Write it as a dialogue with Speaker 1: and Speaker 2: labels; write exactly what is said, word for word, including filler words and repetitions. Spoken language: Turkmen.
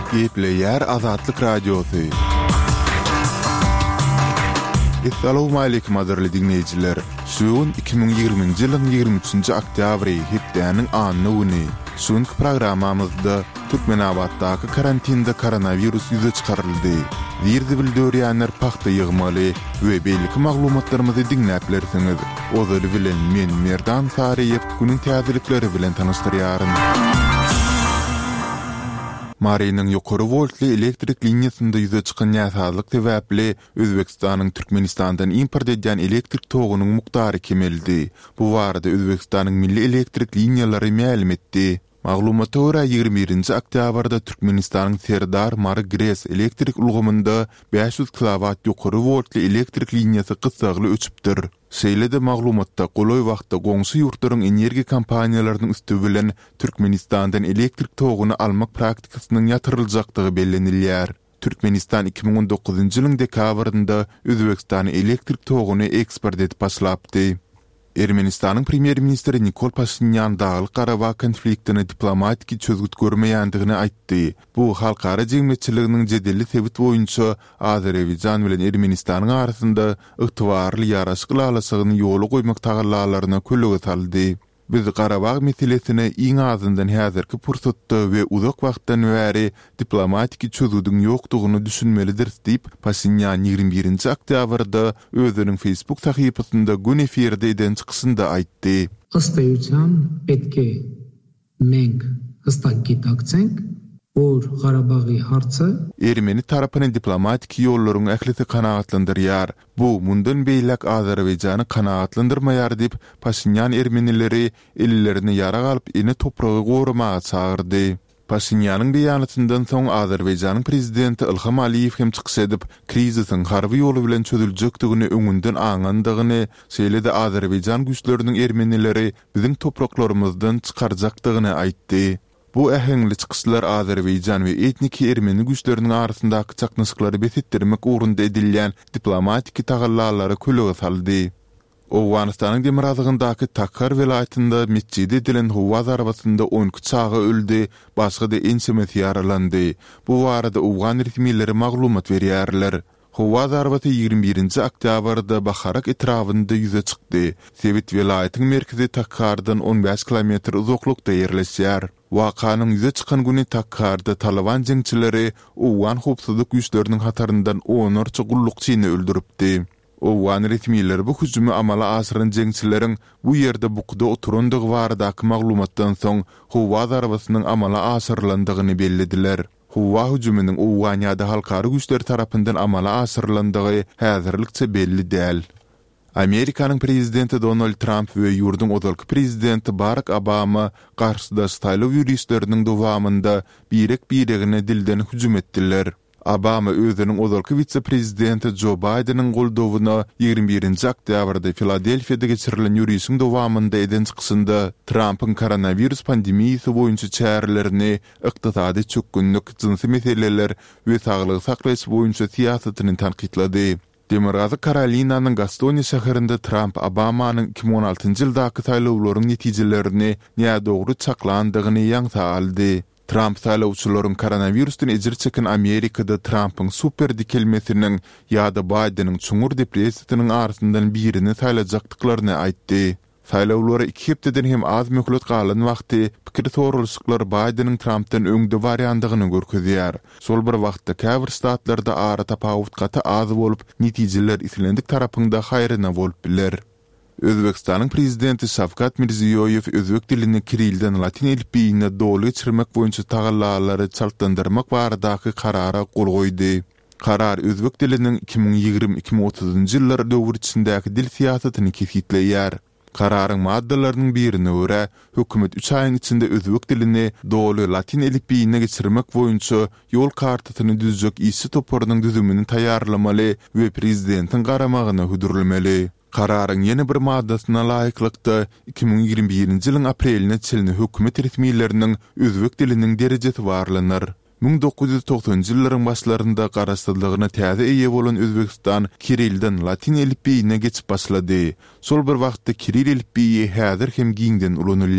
Speaker 1: Gepleyer Azatlyk Radiosu. Assalamu alaykum aderli dinleyijiler. Şuun iki bin ýygrymynjy ýylyň ýygrimi üçinji oktýabry hepdäniň anyny uny. Şuňky programmamyzda Türkmenabatdaky karantinda koronavirus ýüze çykaryldy. Wirdi bildirýänler paxta ýygmaly we belki maglumatlarymyzy dinläplersiňiz. Ozaly bilen men Merdan Sariýew günüň täzelikleri bilen tanystyryaryn. Marynyň ýokary voltly elektrik liniýasynda ýüze çykan ýasalyk sebäpli Özbekistanyň Türkmenistandan import edýän elektrik togunyň mukdary kemeldi. Bu barada Özbekistanyň milli elektrik liniýalary ma'lum etdi. Maglumata görä ýygrimi birinji oktýabrda Türkmenistanyň Serdar Margres elektrik ulgamynda beş yüz kilowatt ýokary voltly elektrik liniýasy gysagly öçüpdir. Şeýle-de maglumatda golay wagtda goňşy ýurtlaryň energiýa kompaniýalarynyň üstü bilen Türkmenistandan elektrik toguny almak praktikasynyň ýatyryljakdygy bellenilýär. Türkmenistan iki bin on dokuzunjy ýylyň dekabrynda Özbekistana elektrik toguny eksport edip başlapdy. Ermenistanyň premier ministri Nikol Pashinyan Dağly Qarabağ konfliktini diplomatik çözgüt görmeýändigini aýtdy. Bu halkara jemgyýetçiliginiň jedelli sebit boýunça Azerbaýjan bilen Ermenistanyň arasynda ygtybarly ýaraşyklalysygyny ýoly goýmak tagallalaryna köllüge saldy. Biz Qarabağ meselesini iň azyndan häzirki pursatda we uzak wagtdan bäri diplomatik çözgüdüň ýokdugyny düşünmelidir diýip Pashinyan ýygrimi birinji oktýabrda özüniň Facebook sahypasynda gün efirde eden çykysynda aýtdy.
Speaker 2: Ըստեյության պետք է մենք հստակ գիտակցենք, որ Ղարաբաղի հարցը
Speaker 1: Ermeni tarapynyň diplomatik ýollaryň ählisi kanagatlandyrýar. Bu mundan beýlek Azerbaýjany kanagatlandyrmaýar diýip Pashinyan ermenileri ellerini ýara galyp ene topragy goramaga çağırdy. Pashinyanyň beýanatyndan soň Azerbaýjanyň prezidenti Ilham Aliýew hem çykyş edip krizisin harby ýoly bilen çözüljekdigini öňünden aňandygyny, şeýle-de Azerbaýjan güýçleriniň ermenileri biziň topraklarymyzdan çykarjakdygyny aýtdy. Bu ähengli çykyşlar Azerbaýjan we etnik ermeni güýçleriniň arasyndaky çaknaşyklary besetdirmek ugrunda edilýän diplomatik tagallalary köllüge saldy. Owganystanyň Demirazygyndaky Takkar welaýatynda mesjidi edilen howa zarbatynda on iki çaga öldü, başga da ensemesi ýaralandy. Bu barada Owgan resmiýetleri maglumat berýärler. Howa zarbaty ýygrimi birinji oktýabrda Baharak etrafynda ýüze çykdy. Sebit welaýatyň merkezi Takkardan on beş kilometr uzaklykda ýerleşýär. Wakanyň ýüze çykan güni Takkarda Taliban jeňçileri Owgan howpsuzlyk güýçleriniň hataryndan onarça gullukçyny öldüripdi. Owgan resmiýetleri bu hüjümi amala aşyran jeňçileriň bu ýerde bukda oturandygy baradaky maglumatdan soň howa zarbatynyň amala aşyrylandygyny bellediler. Howa hüjüminiň Owgan ýa-da halkary güýçler tarapyndan amala aşyrylandygy häzirlikçe belli däl. Amerikanyň prezidenti Donald Trump we ýurdun ozalky prezidenti Barack Obama garşyda saýlaw ýürüşleriniň dowamında birek biregine dilden hüjüm etdiler. Obama özüniň ozalky vitse-prezidenti Joe Biden'in goldowyna ýygrimi birinji oktýabrda Filadelfiýada geçirilen ýürüşiň dowamında eden çykysynda Trump'yň koronavirus pandemiýasy boýunça çärelerini, ykdysady çökgünlik, jinsy meseleler we saglyk saklaýyş boýunça siýasatyny tanqidlady. Demirazy Karolinanyň Gastonia şäherinde Trump Obamanyň iki bin on altynjy ýyldaky saýlawlaryň netijelerini näme dogry çaklandygyny ýaňsa aldy. Trump saýlawçylaryň koronavirusdan ejir çeken Amerikada Trump'yň super dikelmesiniň ýa-da Biden'in çuňur depressiýasynyň arasyndan birini saýlajakdyklaryny aýtdy. Saýlawlara iki hepdeden hem az möhlet galan wagty pikir sorulşyklar Biden'in Trump'dan öňde barýandygyny görkezýär. Sol bir wagtda käbir ştatlarda ara tapawut gaty az bolup, netijeler islendik tarapynda haýryna bolup biler. Özbekistanyň prezidenti Şavkat Mirziýoýew özbek dilini Kirilden Latin elifbiýine doly geçirmek boýunça tagallalary çaltandyrmak baradaky karara gol goýdy. Karar özbek diliniň iki bin ýygrimi iki bin otuzunjy ýyllar döwrü içindäki dil siýasatyny kesitleýär. Kararyň maddalarynyň birine görä, hökümet üç aýyň içinde özbek dilini doly Latin elifbiýine geçirmek boýunça ýol kartasyny düzjek isi toparynyň düzümini taýýarlamaly we prezidentiň garamagyna hüdürlemeli. Kararyň ýene bir maddasyna laýyklykda iki bin ýygrimi birinji ýylyň apreline çelini hökümet resmiýetleriniň özbek diliniň derejesi barlanar. bin dokuz yüz doksanjy ýyllaryň başlarynda garaşdyrlygyna täze eýe bolan Özbekistan Kirilden Latin elifbiýine geçip başlady. Sol bir wagtda Kiril elifbiýi häzir hem giňden ulanylýar.